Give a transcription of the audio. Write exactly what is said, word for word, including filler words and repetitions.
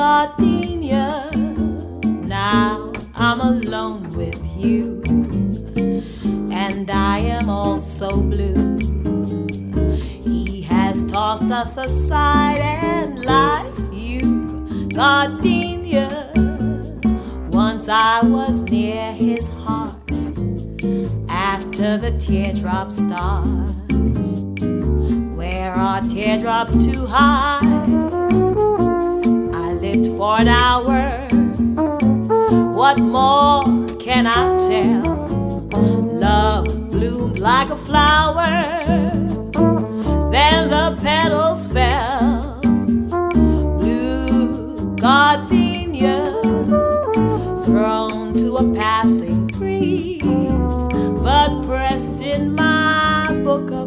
gardenia. Now I'm alone with you, and I am also blue. He has tossed us aside and like you, gardenia. Once I was near his heart after the teardrops start. Where are teardrops too high? I lived for an hour. What more can I tell? Love bloomed like a flower, then the petals fell. Blue gardenia thrown to a passing breeze, but pressed in my book of